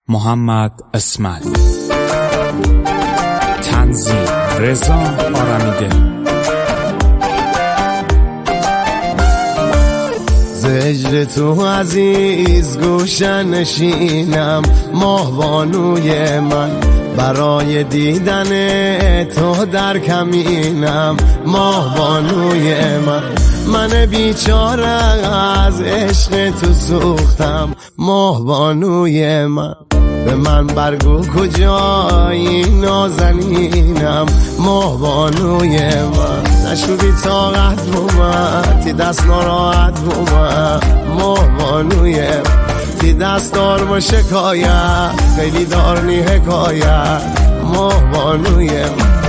محمد اسمت، تنظیم رضا آرمیده. زجر تو عزیز گوشن نشینم، ماهبانوی من برای دیدن تو در کمینم. ماهبانوی من بیچاره از عشق تو سوختم. ماهبانوی من به من برگو کجایی نازنینم. ماهبانوی من نشودی طاقت بومد، تی دست ناراحت بومد. ماهبانوی تی دست دار با شکایت، خیلی دارنی حکایت. ماهبانوی من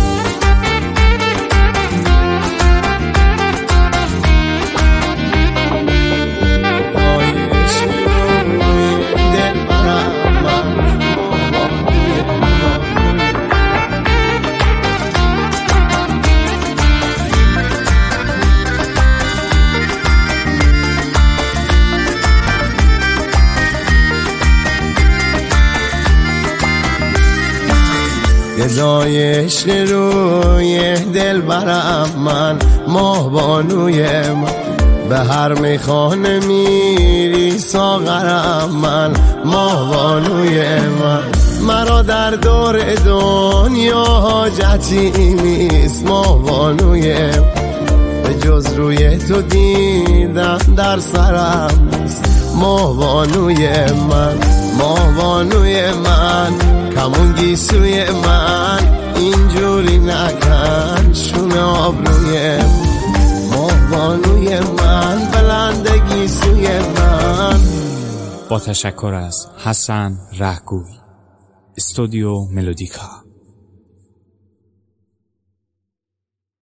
گدای عشق روی دل برم من. ماهبانوی من به هر میخانه میری ساغرم من. ماهبانوی من مرا در دور دنیا حاجتی نیست. ماهبانوی به جز روی تو دیدم در سرم نیست. ماهبانوی من، ماهبانوی من، کمون گیسوی من، اینجوری نکن شونه آبروی. ماهبانوی من، بلند گیسوی من. با تشکر از حسن رهگوی، استودیو ملودیکا.